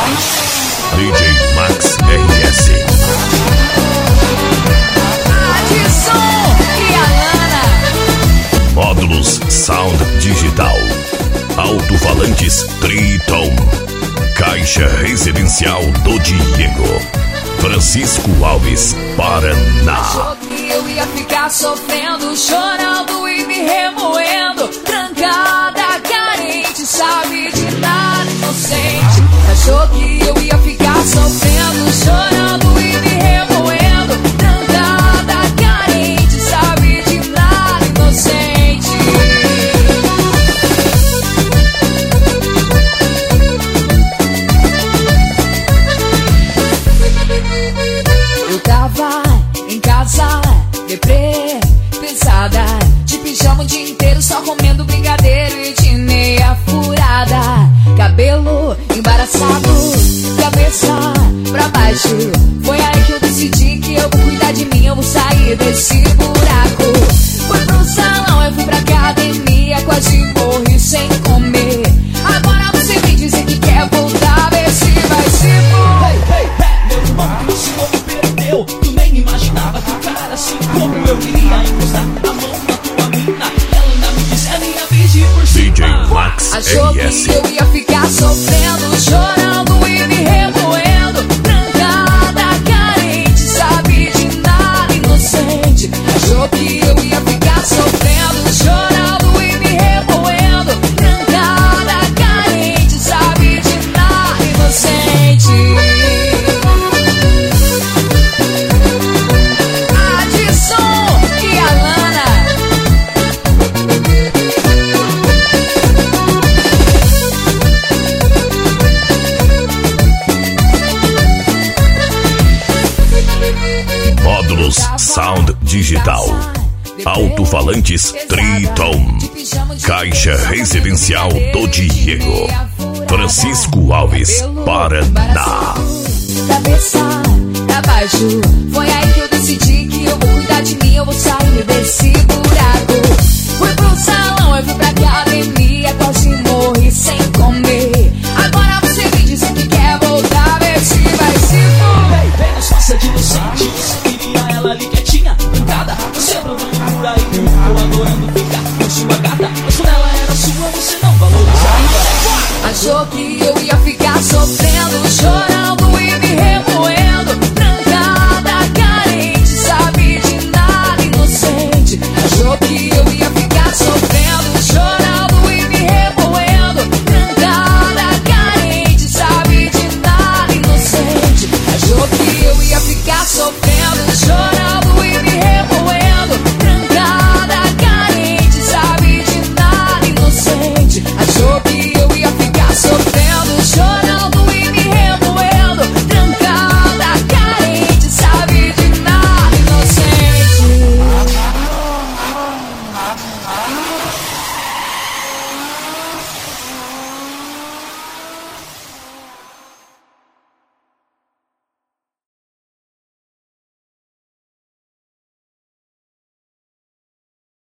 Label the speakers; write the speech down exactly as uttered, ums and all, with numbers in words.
Speaker 1: D J Max R S.
Speaker 2: Adson e Alana.
Speaker 1: Módulos Sound Digital. Alto-falantes Triton. Caixa Residencial do Diego. Francisco Alves, Paraná.
Speaker 2: Achou que eu ia ficar sofrendo, chorando e me remoendo, trancada, carente, sabe de nada, inocente. Achou que eu ia ficar sofrendo, chorando e me remoendo, trancada, carente, sabe de nada, inocente. Eu tava em casa, deprê, pesada, de pijama o dia inteiro, só comendo brigadeiro e de meia furada. Cabelo embaraçado, cabeça pra baixo. Foi aí que eu decidi que eu vou cuidar de mim, eu vou sair desse buraco. Fui pro salão, eu fui pra academia, quase morri sem comer. Agora você vem dizer que quer voltar, vê se vai se for.
Speaker 3: Hey, hey, hey, meu irmão, o senhor me perdeu. Tu nem imaginava que o cara assim como eu iria encostar a mão na tua mina. Ela ainda me disse, ela ia pedir por cima.
Speaker 1: D J Max
Speaker 2: Achou
Speaker 1: R S.
Speaker 2: que eu ia ficar sofrendo, chorando e me remoendo, trancada, carente, sabe de nada, inocente. Achou que eu ia ficar sofrendo, chorando e me remoendo, trancada, carente, sabe de nada, inocente. Adson e Alana.
Speaker 1: Módulos Sound Digital. Alto-falantes Triton. Caixa Residencial do Diego. Francisco Alves, Paraná.
Speaker 2: Cabeça pra baixo. Foi aí que eu decidi que eu vou cuidar de mim, eu vou sair desse buraco. Fui pro salão, eu fui pra academia, quase morri sem comer.